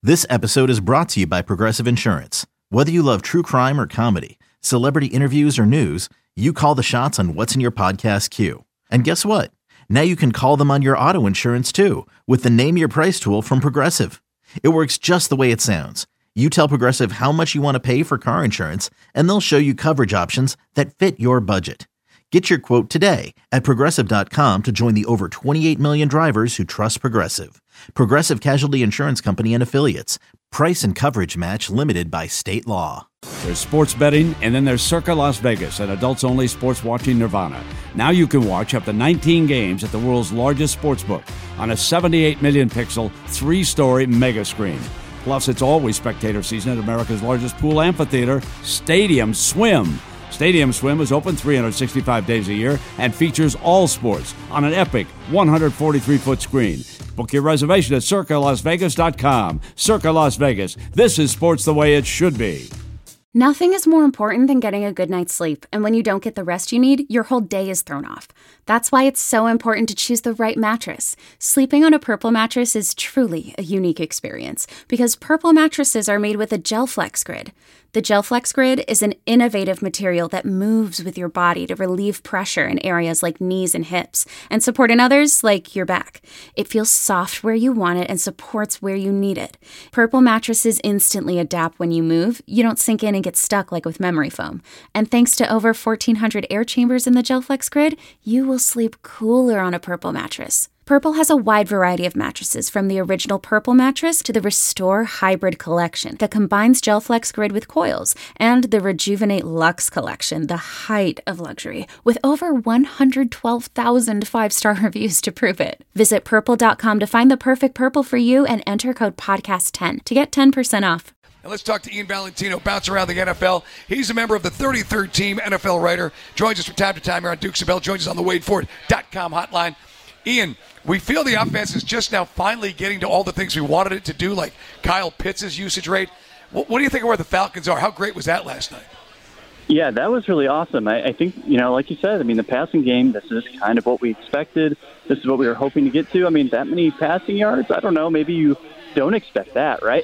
This episode is brought to you by Progressive Insurance. Whether you love true crime or comedy, celebrity interviews or news, you call the shots on what's in your podcast queue. And guess what? Now you can call them on your auto insurance too with the Name Your Price tool from Progressive. It works just the way it sounds. You tell Progressive how much you want to pay for car insurance, and they'll show you coverage options that fit your budget. Get your quote today at Progressive.com to join the over 28 million drivers who trust Progressive. Progressive Casualty Insurance Company and Affiliates. Price and coverage match limited by state law. There's sports betting, and then there's Circa Las Vegas, an adults-only sports watching nirvana. Now you can watch up to 19 games at the world's largest sportsbook on a 78 million pixel, 3-story mega screen. Plus, it's always spectator season at America's largest pool amphitheater, Stadium Swim. Stadium Swim is open 365 days a year and features all sports on an epic 143-foot screen. Book your reservation at CircaLasVegas.com. Circa Las Vegas. This is sports the way it should be. Nothing is more important than getting a good night's sleep, and when you don't get the rest you need, your whole day is thrown off. That's why it's so important to choose the right mattress. Sleeping on a Purple mattress is truly a unique experience because Purple mattresses are made with a GelFlex Grid. The GelFlex Grid is an innovative material that moves with your body to relieve pressure in areas like knees and hips and support in others like your back. It feels soft where you want it and supports where you need it. Purple mattresses instantly adapt when you move. You don't sink in and get stuck like with memory foam. And thanks to over 1,400 air chambers in the GelFlex Grid, you will sleep cooler on a Purple mattress. Purple has a wide variety of mattresses, from the original Purple mattress to the Restore Hybrid collection that combines GelFlex Grid with coils, and the Rejuvenate Luxe collection, the height of luxury, with over 112,000 5-star reviews to prove it. Visit Purple.com to find the perfect Purple for you and enter code PODCAST10 to get 10% off. And let's talk to Ian Valentino, bounce around the NFL. He's a member of the 33rd team, NFL writer. Joins us from time to time here on Dukes of Bell. Joins us on the WadeFord.com hotline. Ian, we feel the offense is just now finally getting to all the things we wanted it to do, like Kyle Pitts' usage rate. What do you think of where the Falcons are? How great was that last night? Yeah, that was really awesome. I think, like you said, the passing game, this is kind of what we expected. This is what we were hoping to get to. That many passing yards, I don't know, maybe you don't expect that, right?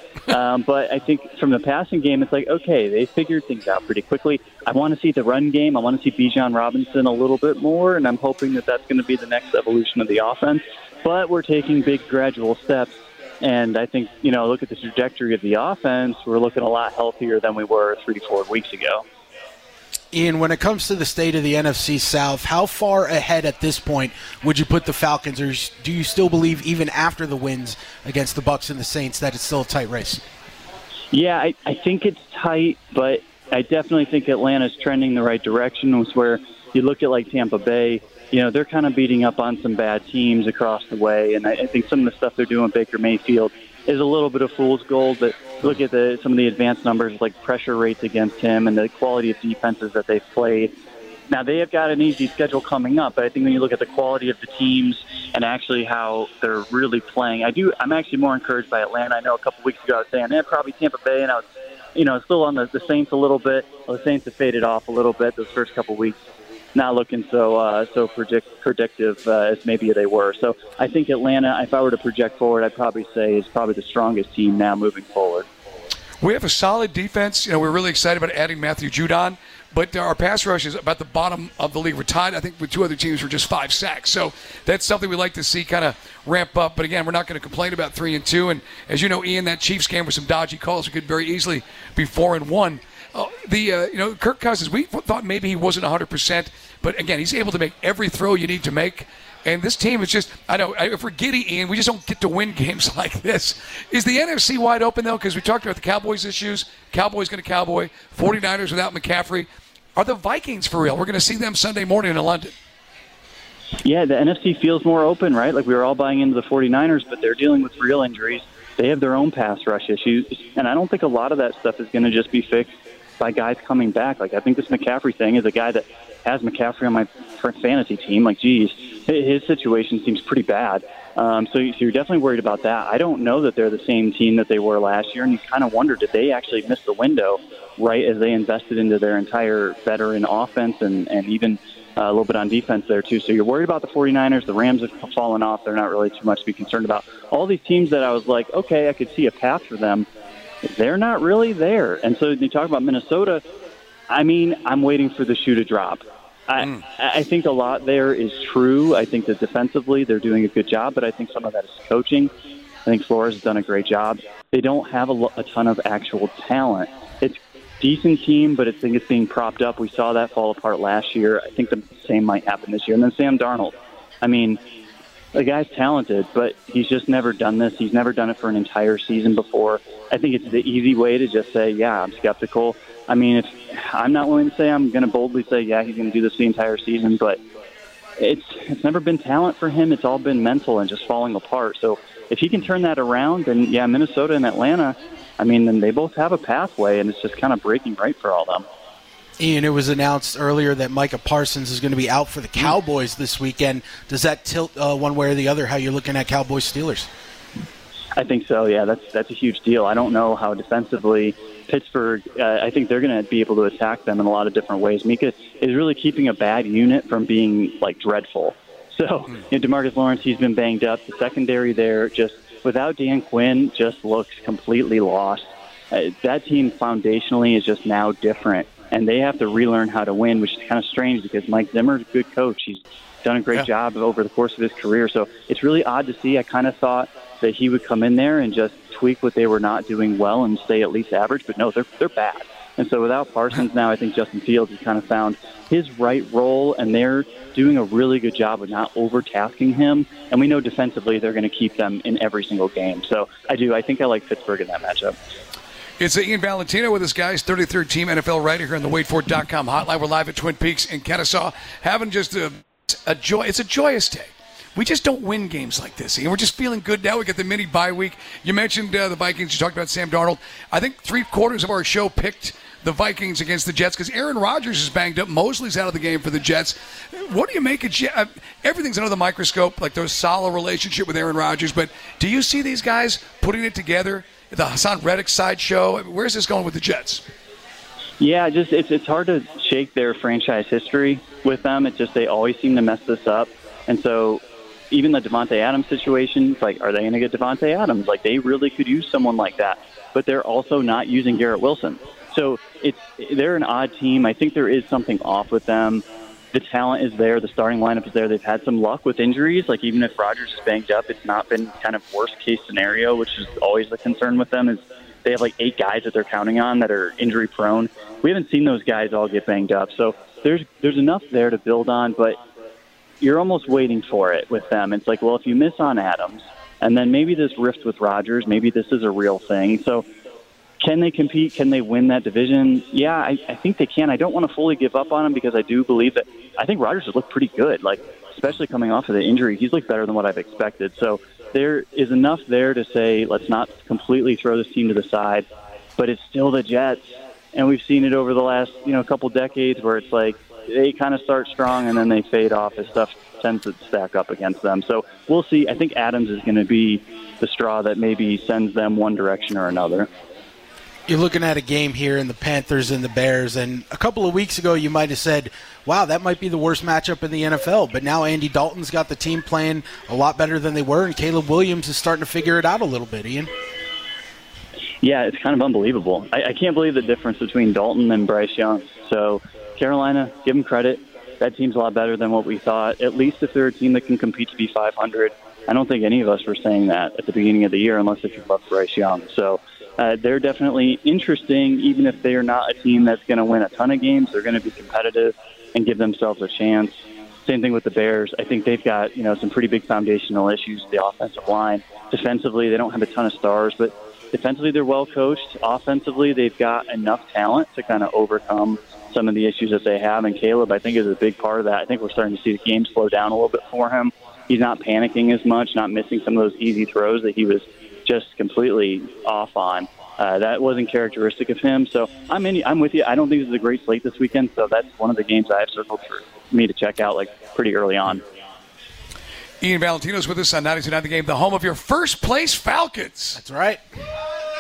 But I think from the passing game, it's like, okay, they figured things out pretty quickly. I want to see the run game. I want to see Bijan Robinson a little bit more, and I'm hoping that that's going to be the next evolution of the offense. But we're taking big gradual steps, and I think, look at the trajectory of the offense. We're looking a lot healthier than we were 3-4 weeks ago. Ian, when it comes to the state of the NFC South, how far ahead at this point would you put the Falcons, or do you still believe even after the wins against the Bucs and the Saints that it's still a tight race? Yeah, I think it's tight, but I definitely think Atlanta's trending the right direction. It's where you look at like Tampa Bay, they're kind of beating up on some bad teams across the way, and I think some of the stuff they're doing with Baker Mayfield is a little bit of fool's gold, but look at some of the advanced numbers like pressure rates against him and the quality of defenses that they've played. Now, they have got an easy schedule coming up, but I think when you look at the quality of the teams and actually how they're really playing, I'm actually more encouraged by Atlanta. I know a couple weeks ago I was saying, probably Tampa Bay, and I was, still on the Saints a little bit. Well, the Saints have faded off a little bit those first couple weeks. Not looking so predictive as maybe they were. So I think Atlanta, if I were to project forward, I'd probably say is probably the strongest team now moving forward. We have a solid defense. We're really excited about adding Matthew Judon, but our pass rush is about the bottom of the league. We're tied, I think, with two other teams for just 5 sacks. So that's something we like to see kind of ramp up. But again, we're not going to complain about 3-2. And as you know, Ian, that Chiefs game with some dodgy calls, it could very easily be 4-1. Kirk Cousins, we thought maybe he wasn't 100%, but again, he's able to make every throw you need to make. And this team is just, if we're giddy, Ian, we just don't get to win games like this. Is the NFC wide open, though? Because we talked about the Cowboys' issues. Cowboys going to cowboy. 49ers without McCaffrey. Are the Vikings for real? We're going to see them Sunday morning in London. Yeah, the NFC feels more open, right? Like we were all buying into the 49ers, but they're dealing with real injuries. They have their own pass rush issues. And I don't think a lot of that stuff is going to just be fixed by guys coming back. Like, I think this McCaffrey thing is a guy that has McCaffrey on my fantasy team. Like, geez, his situation seems pretty bad. So you're definitely worried about that. I don't know that they're the same team that they were last year, and you kind of wonder, did they actually miss the window right as they invested into their entire veteran offense and even a little bit on defense there, too. So you're worried about the 49ers. The Rams have fallen off. They're not really too much to be concerned about. All these teams that I was like, okay, I could see a path for them, they're not really there. And so you talk about Minnesota, I mean, I'm waiting for the shoe to drop. I think a lot there is true. I think that defensively they're doing a good job, but I think some of that is coaching. I think Flores has done a great job. They don't have a ton of actual talent. It's a decent team, but I think it's being propped up. We saw that fall apart last year. I think the same might happen this year. And then Sam Darnold. I mean, the guy's talented, but he's just never done this. He's never done it for an entire season before. I think it's the easy way to just say, yeah, I'm skeptical. I mean, if I'm not willing to say, I'm going to boldly say, yeah, he's going to do this the entire season, but it's never been talent for him. It's all been mental and just falling apart. So if he can turn that around, then, yeah, Minnesota and Atlanta, I mean, then they both have a pathway, and it's just kind of breaking right for all of them. Ian, it was announced earlier that Micah Parsons is going to be out for the Cowboys this weekend. Does that tilt one way or the other how you're looking at Cowboys-Steelers? I think so, yeah. That's a huge deal. I don't know how defensively Pittsburgh, I think they're going to be able to attack them in a lot of different ways. Micah is really keeping a bad unit from being, like, dreadful. So, DeMarcus Lawrence, he's been banged up. The secondary there, just without Dan Quinn, just looks completely lost. That team foundationally is just now different, and they have to relearn how to win, which is kind of strange because Mike Zimmer's a good coach. He's done a great job over the course of his career. So it's really odd to see. I kind of thought that he would come in there and just tweak what they were not doing well and stay at least average, but no, they're bad. And so without Parsons now, I think Justin Fields has kind of found his right role, and they're doing a really good job of not overtasking him. And we know defensively they're going to keep them in every single game. So I think I like Pittsburgh in that matchup. It's Ian Valentino with us, guys, 33rd Team NFL writer here on the WadeFord.com hotline. We're live at Twin Peaks in Kennesaw, having just a joy. It's a joyous day. We just don't win games like this, and we're just feeling good now. We get the mini bye week. You mentioned the Vikings. You talked about Sam Darnold. I think 3/4 of our show picked the Vikings against the Jets because Aaron Rodgers is banged up. Mosley's out of the game for the Jets. What do you make of everything's under the microscope, like there's a solid relationship with Aaron Rodgers, but do you see these guys putting it together? The Hassan Reddick sideshow. Where's this going with the Jets? Yeah, it's hard to shake their franchise history with them. It's just they always seem to mess this up. And so even the Devontae Adams situation, it's like, are they going to get Devontae Adams? Like, they really could use someone like that. But they're also not using Garrett Wilson. So they're an odd team. I think there is something off with them. The talent is there. The starting lineup is there. They've had some luck with injuries. Like, even if Rodgers is banged up, it's not been kind of worst-case scenario, which is always the concern with them, is they have, like, 8 guys that they're counting on that are injury-prone. We haven't seen those guys all get banged up. So there's enough there to build on, but you're almost waiting for it with them. It's like, well, if you miss on Adams, and then maybe this rift with Rodgers, maybe this is a real thing. So can they compete? Can they win that division? Yeah, I think they can. I don't want to fully give up on them because I do believe that I think Rodgers has looked pretty good, like, especially coming off of the injury. He's looked better than what I've expected. So there is enough there to say let's not completely throw this team to the side, but it's still the Jets. And we've seen it over the last couple decades where it's like they kind of start strong and then they fade off as stuff tends to stack up against them. So we'll see. I think Adams is going to be the straw that maybe sends them one direction or another. You're looking at a game here in the Panthers and the Bears, and a couple of weeks ago you might have said, wow, that might be the worst matchup in the NFL. But now Andy Dalton's got the team playing a lot better than they were, and Caleb Williams is starting to figure it out a little bit, Ian. Yeah, it's kind of unbelievable. I can't believe the difference between Dalton and Bryce Young. So Carolina, give them credit. That team's a lot better than what we thought, at least if they're a team that can compete to be 500. I don't think any of us were saying that at the beginning of the year, unless if you love Bryce Young. So they're definitely interesting, even if they're not a team that's going to win a ton of games. They're going to be competitive and give themselves a chance. Same thing with the Bears. I think they've got some pretty big foundational issues with the offensive line. Defensively, they don't have a ton of stars, but defensively they're well coached. Offensively, they've got enough talent to kind of overcome some of the issues that they have. And Caleb, I think, is a big part of that. I think we're starting to see the game slow down a little bit for him. He's not panicking as much, not missing some of those easy throws that he was just completely off on. That wasn't characteristic of him. So I'm with you. I don't think this is a great slate this weekend, so that's one of the games I have circled for me to check out pretty early on. Ian Valentino's with us on 92.9 The Game, the home of your first-place Falcons. That's right.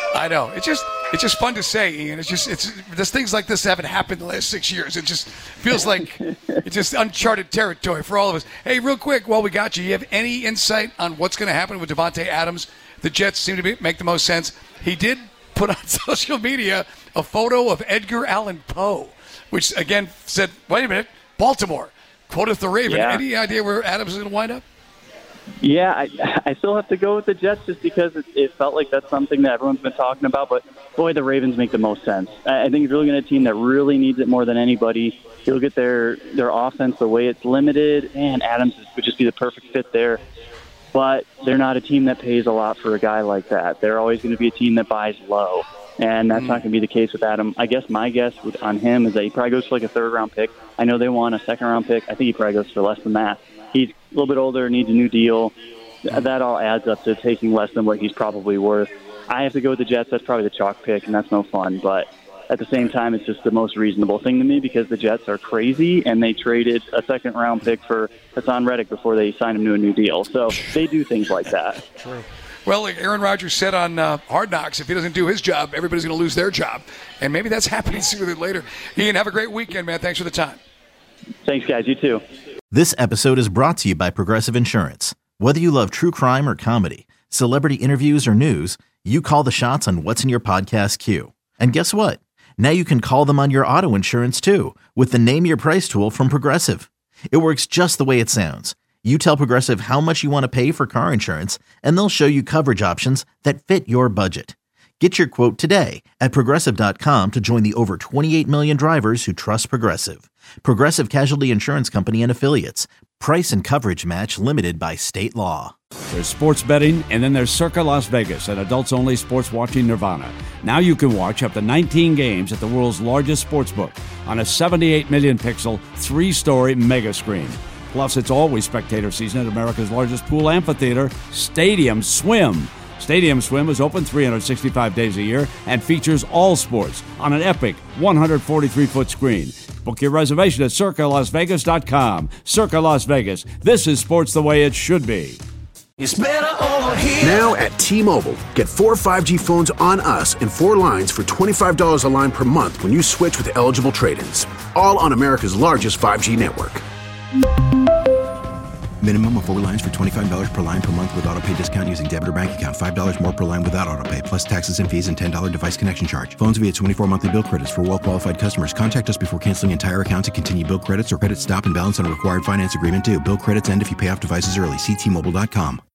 I know. It's just fun to say, Ian. There's things like this haven't happened in the last 6 years. It just feels like it's just uncharted territory for all of us. Hey, real quick, while we got you, you have any insight on what's going to happen with Davante Adams? The Jets seem to make the most sense. He did put on social media a photo of Edgar Allan Poe, which again said, "Wait a minute, Baltimore." Quoted the Raven. Yeah. Any idea where Adams is going to wind up? Yeah, I still have to go with the Jets just because it felt like that's something that everyone's been talking about. But, boy, the Ravens make the most sense. I think if you're looking at a team that really needs it more than anybody, you look at their offense, the way it's limited, and Adams would just be the perfect fit there. But they're not a team that pays a lot for a guy like that. They're always going to be a team that buys low, and that's not going to be the case with Adam. I guess my guess on him is that he probably goes for like a third-round pick. I know they want a second-round pick. I think he probably goes for less than that. He's a little bit older, needs a new deal. That all adds up to taking less than what he's probably worth. I have to go with the Jets. That's probably the chalk pick, and that's no fun. But at the same time, it's just the most reasonable thing to me because the Jets are crazy, and they traded a second-round pick for Hassan Reddick before they signed him to a new deal. So they do things like that. True. Well, like Aaron Rodgers said on Hard Knocks, if he doesn't do his job, everybody's going to lose their job. And maybe that's happening sooner than later. Ian, have a great weekend, man. Thanks for the time. Thanks, guys. You too. This episode is brought to you by Progressive Insurance. Whether you love true crime or comedy, celebrity interviews or news, you call the shots on what's in your podcast queue. And guess what? Now you can call them on your auto insurance too with the Name Your Price tool from Progressive. It works just the way it sounds. You tell Progressive how much you want to pay for car insurance, and they'll show you coverage options that fit your budget. Get your quote today at Progressive.com to join the over 28 million drivers who trust Progressive. Progressive Casualty Insurance Company and Affiliates. Price and coverage match limited by state law. There's sports betting, and then there's Circa Las Vegas, an adults-only sports watching nirvana. Now you can watch up to 19 games at the world's largest sportsbook on a 78 million pixel, 3-story mega screen. Plus, it's always spectator season at America's largest pool amphitheater, Stadium Swim. Stadium Swim is open 365 days a year and features all sports on an epic 143-foot screen. Book your reservation at CircaLasVegas.com. Circa Las Vegas. This is sports the way it should be. It's better over here. Now at T-Mobile, get 4 5G phones on us and 4 lines for $25 a line per month when you switch with eligible trade-ins. All on America's largest 5G network. Minimum of 4 lines for $25 per line per month with autopay discount using debit or bank account. $5 more per line without autopay, plus taxes and fees and $10 device connection charge. Phones via 24 monthly bill credits for well-qualified customers. Contact us before canceling entire account to continue bill credits or credit stop and balance on a required finance agreement due. Bill credits end if you pay off devices early. See T-Mobile.com.